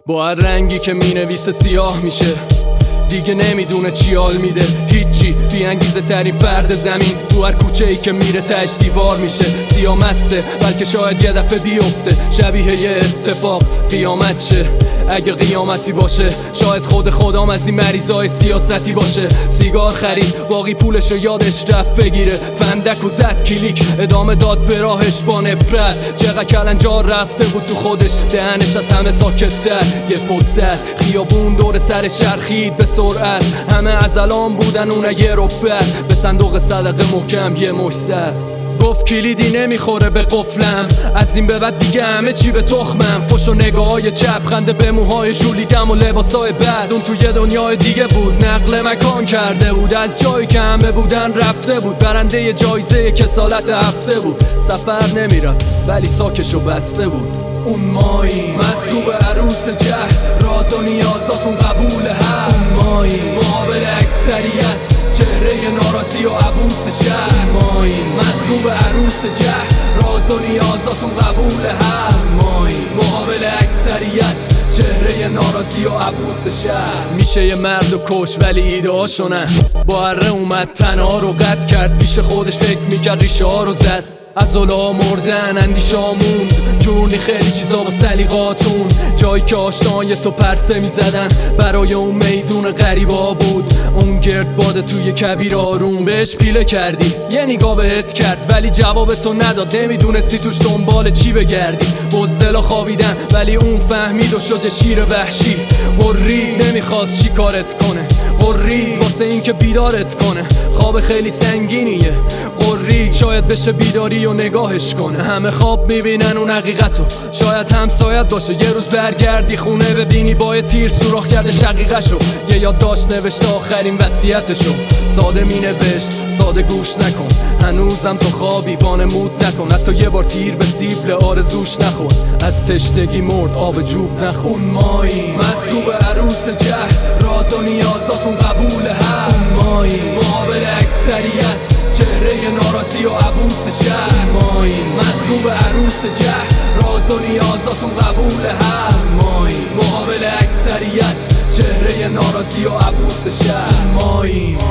با هر رنگی که مینویسه سیاه میشه، دیگه نمیدونه چی حال میده. هیچی بی انگیزه ترین فرد زمین، تو هر کوچه ای که میره تش دیوار میشه. سیاه مسته بلکه شاید یه دفعه بیفته، شبیه یه اتفاق قیامت شه. اگه قیامتی باشه شاید خودم از این مریضای سیاستی باشه. سیگار خرید باقی پولشو یادش رفت بگیره، فندک و زد کلیک ادامه داد به راهش با نفرت. چقدر کلنجار رفته بود تو خودش، دهنش از همه ساکت‌تر. یه پک زد خیابون دور سر شرخید به سرعت، همه از الان بودن اونه یه رو بعد. به صندوق صدقه محکم یه مش زد، گفت کلیدی نمیخوره به قفلم، از این به بعد دیگه همه چی به تخمم. فش و نگاه‌های چپ، خنده به موهای ژولیدم و لباسای بد. اون تو یه دنیای دیگه بود، نقل مکان کرده بود، از جایی که همه بودن رفته بود. برنده جایزه کسالت هفته بود، سفر نمیرفت ولی ساکشو بسته بود. اون ماییم مطلوب عروس جهر، راز و نیازاتون قبول هست. اون ماییم مقابل اکثریت، چهره ناراضی و عبوس شهر. ماییم مطلوب عروس جهر، راز و نیازاتون قبول هست. ماییم مقابل اکثریت، چهره ناراضی و عبوس شهر. میشه یه مرد و کش ولی ایده هاشو نه، با اره اومد تنها رو قطع کرد. پیش خودش فکر میکرد ریشه ها رو زد، از اولا مردن اندیشه موند. جونی خیلی چیزا با سلیقاتون، جایی که آشنای تو پرسه میزدن برای اون میدون غریبا بود. اون گرد باده توی کویر آروم، بهش پیله کردی یه نگاه بهت کرد ولی جواب تو نداد. نمیدونستی توش دنبال چی بگردی، بزدلا خوابیدن ولی اون فهمید و شد شیر وحشی. قری نمیخواست شکارت کنه، قری واسه این که بیدارت کنه. خواب خیلی سنگینیه قری، شاید بشه بیداری و نگاهش کنه. همه خواب میبینن اون حقیقتو، شاید همسایت باشه. یه روز برگردی خونه ببینی با یه تیر سوراخ کرده شقیقشو. یه یادداشت نوشته آخرین وصیتشو، ساده مینوشت ساده گوش نکن. هنوزم تو خوابی وانمود نکن، حتی یه بار تیر به سیبل آرزوش نخور. از تشنگی مرد آب جوب نخور. اون ماییم مطلوب عروس جهر، راز و نیازاتون قبول هست. اون ماییم مقابل اکثریت، چهره ناراضی و عبوس شهر. ماییم مطلوب عروس جهر، راز و نیازاتون قبول هست. ماییم مقابل اکثریت، چهره ناراضی و عبوس شهر. ماییم